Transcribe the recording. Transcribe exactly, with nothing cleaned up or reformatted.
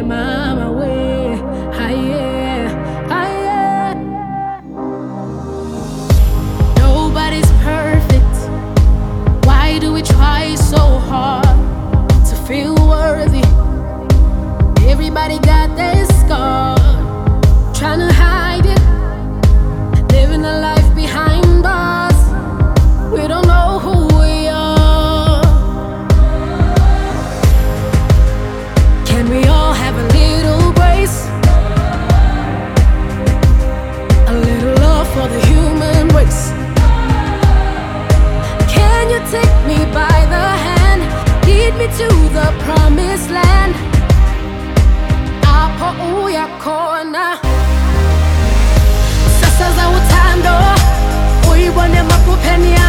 mama way. Aye, aye. Nobody's perfect. Why do we try so hard to feel worthy? Everybody got their scar, trying to hide it, living a life behind bars. We don't know who we are. Can we all have a little grace? A little love for the human race. Can you take me by the hand, lead me to the promised land? Hapo uyakona. Sasa za utando uibone mapupeni